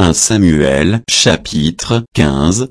1 Samuel chapitre 15.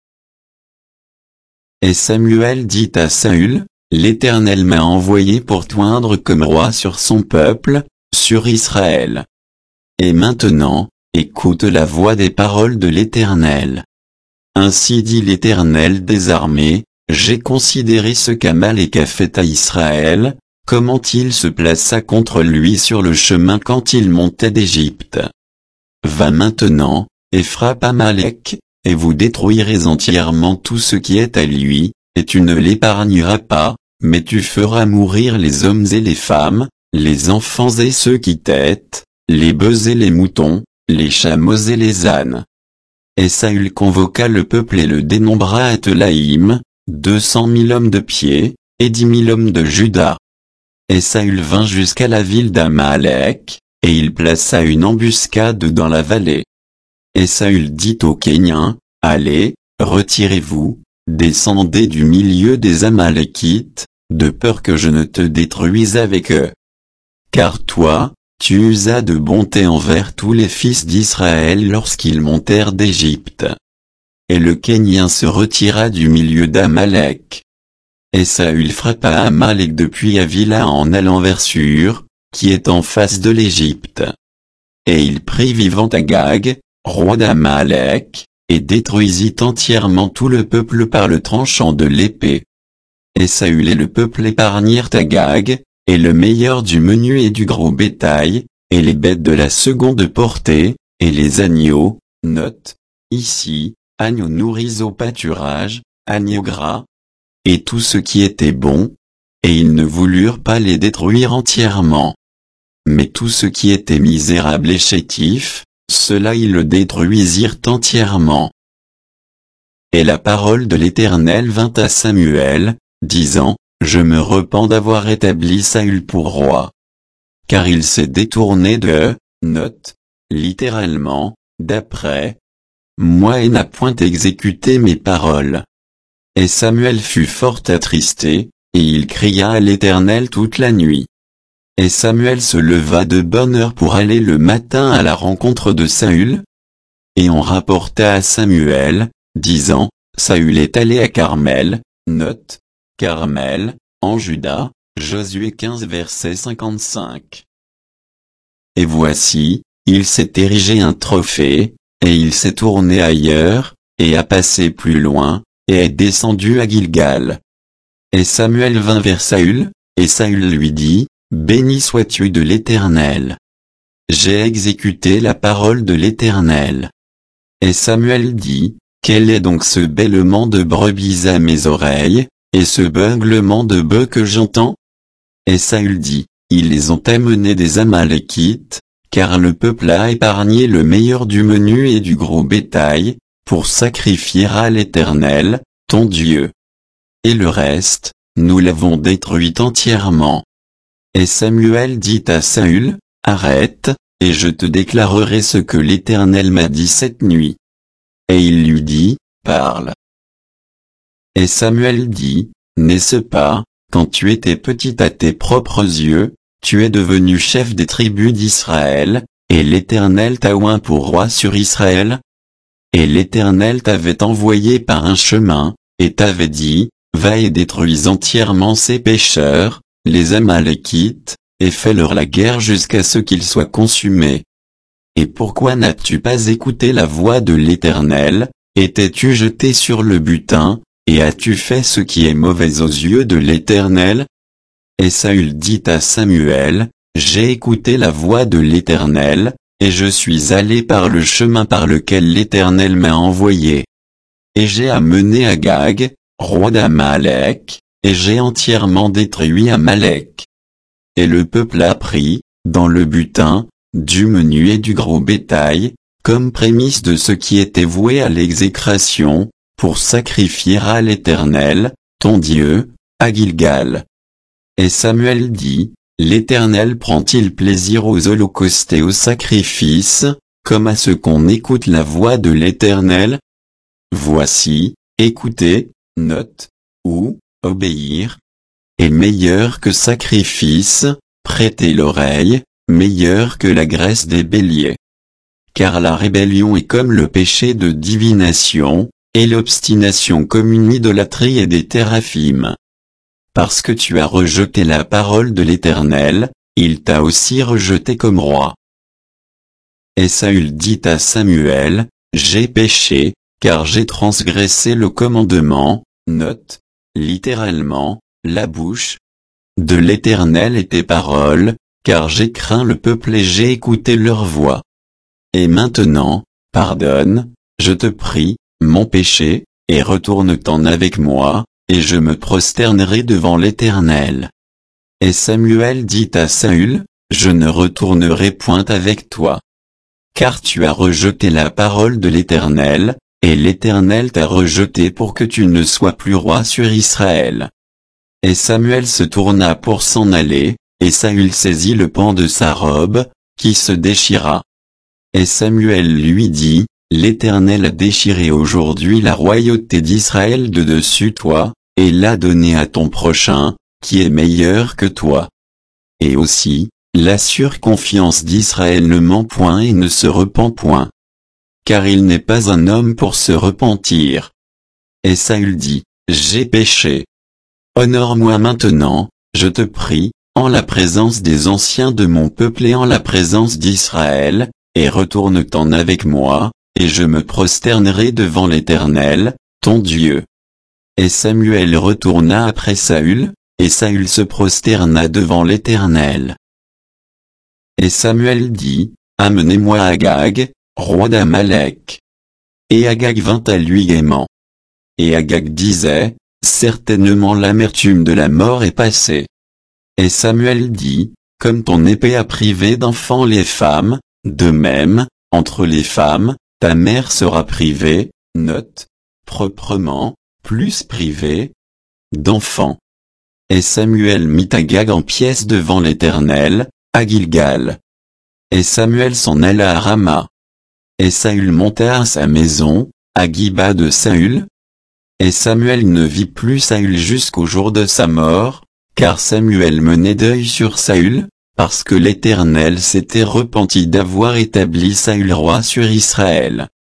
Et Samuel dit à Saül, l'Éternel m'a envoyé pour t'oindre comme roi sur son peuple, sur Israël. Et maintenant, écoute la voix des paroles de l'Éternel. Ainsi dit l'Éternel des armées, j'ai considéré ce qu'Amalek a fait à Israël, comment il se plaça contre lui sur le chemin quand il montait d'Égypte. Va maintenant, et frappe Amalek, et vous détruirez entièrement tout ce qui est à lui, et tu ne l'épargneras pas, mais tu feras mourir les hommes et les femmes, les enfants et ceux qui têtent, les bœufs et les moutons, les chameaux et les ânes. Et Saül convoqua le peuple et le dénombra à Telaïm, 200 000 hommes de pied, et 10 000 hommes de Juda. Et Saül vint jusqu'à la ville d'Amalek, et il plaça une embuscade dans la vallée. Et Saül dit aux Kéniens, allez, retirez-vous, descendez du milieu des Amalékites, de peur que je ne te détruise avec eux. Car toi, tu usas de bonté envers tous les fils d'Israël lorsqu'ils montèrent d'Égypte. Et le Kénien se retira du milieu d'Amalek. Et Saül frappa Amalek depuis Avila en allant vers Sur, qui est en face de l'Égypte. Et il prit vivant Agag, roi d'Amalek, et détruisit entièrement tout le peuple par le tranchant de l'épée. Et Saül et le peuple épargnèrent Agag, et le meilleur du menu et du gros bétail, et les bêtes de la seconde portée, et les agneaux, note, ici, agneaux nourris au pâturage, agneaux gras, et tout ce qui était bon, et ils ne voulurent pas les détruire entièrement. Mais tout ce qui était misérable et chétif, cela ils le détruisirent entièrement. Et la parole de l'Éternel vint à Samuel, disant, je me repens d'avoir établi Saül pour roi. Car il s'est détourné de, note, littéralement, d'après moi et n'a point exécuté mes paroles. Et Samuel fut fort attristé, et il cria à l'Éternel toute la nuit. Et Samuel se leva de bonne heure pour aller le matin à la rencontre de Saül. Et on rapporta à Samuel, disant, Saül est allé à Carmel, note, Carmel, en Juda, Josué 15 verset 55. Et voici, il s'est érigé un trophée, et il s'est tourné ailleurs, et a passé plus loin, et est descendu à Gilgal. Et Samuel vint vers Saül, et Saül lui dit, béni sois-tu de l'Éternel. J'ai exécuté la parole de l'Éternel. Et Samuel dit, quel est donc ce bêlement de brebis à mes oreilles, et ce beuglement de bœufs que j'entends? Et Saül dit, ils les ont amenés des Amalékites, car le peuple a épargné le meilleur du menu et du gros bétail, pour sacrifier à l'Éternel, ton Dieu. Et le reste, nous l'avons détruit entièrement. Et Samuel dit à Saül, arrête, et je te déclarerai ce que l'Éternel m'a dit cette nuit. Et il lui dit, parle. Et Samuel dit, n'est-ce pas, quand tu étais petit à tes propres yeux, tu es devenu chef des tribus d'Israël, et l'Éternel t'a oint pour roi sur Israël? Et l'Éternel t'avait envoyé par un chemin, et t'avait dit, va et détruis entièrement ces pécheurs, les Amalékites, et fais-leur la guerre jusqu'à ce qu'ils soient consumés. Et pourquoi n'as-tu pas écouté la voix de l'Éternel, et t'es-tu jeté sur le butin, et as-tu fait ce qui est mauvais aux yeux de l'Éternel? Et Saül dit à Samuel, j'ai écouté la voix de l'Éternel, et je suis allé par le chemin par lequel l'Éternel m'a envoyé. Et j'ai amené Agag, roi d'Amalek, et j'ai entièrement détruit Amalek. Et le peuple a pris, dans le butin, du menu et du gros bétail, comme prémisse de ce qui était voué à l'exécration, pour sacrifier à l'Éternel, ton Dieu, à Gilgal. Et Samuel dit, l'Éternel prend-il plaisir aux holocaustes et aux sacrifices, comme à ce qu'on écoute la voix de l'Éternel? Voici, écoutez, note, ou, obéir, est meilleur que sacrifice, prêtez l'oreille, meilleur que la graisse des béliers. car la rébellion est comme le péché de divination, et l'obstination comme une idolâtrie et des téraphim. Parce que tu as rejeté la parole de l'Éternel, il t'a aussi rejeté comme roi. Et Saül dit à Samuel, j'ai péché, car j'ai transgressé le commandement, note, littéralement, la bouche de l'Éternel et tes paroles, car j'ai craint le peuple et j'ai écouté leur voix. Et maintenant, pardonne, je te prie, mon péché, et retourne-t'en avec moi, et je me prosternerai devant l'Éternel. Et Samuel dit à Saül, je ne retournerai point avec toi. Car tu as rejeté la parole de l'Éternel, et l'Éternel t'a rejeté pour que tu ne sois plus roi sur Israël. Et Samuel se tourna pour s'en aller, et Saül saisit le pan de sa robe, qui se déchira. Et Samuel lui dit, l'Éternel a déchiré aujourd'hui la royauté d'Israël de dessus toi, et l'a donnée à ton prochain, qui est meilleur que toi. Et aussi, la surconfiance d'Israël ne ment point et ne se repent point. Car il n'est pas un homme pour se repentir. Et Saül dit, j'ai péché. Honore-moi maintenant, je te prie, en la présence des anciens de mon peuple et en la présence d'Israël, et retourne-t'en avec moi, et je me prosternerai devant l'Éternel, ton Dieu. Et Samuel retourna après Saül, et Saül se prosterna devant l'Éternel. Et Samuel dit, amenez-moi Agag, roi d'Amalek. Et Agag vint à lui gaiement. Et Agag disait, certainement l'amertume de la mort est passée. Et Samuel dit, comme ton épée a privé d'enfants les femmes, de même, entre les femmes, ta mère sera privée, note, proprement, plus privée, d'enfants. Et Samuel mit Agag en pièces devant l'Éternel, à Gilgal. Et Samuel s'en alla à Rama. Et Saül monta à sa maison, à Giba de Saül. Et Samuel ne vit plus Saül jusqu'au jour de sa mort, car Samuel menait deuil sur Saül, parce que l'Éternel s'était repenti d'avoir établi Saül roi sur Israël.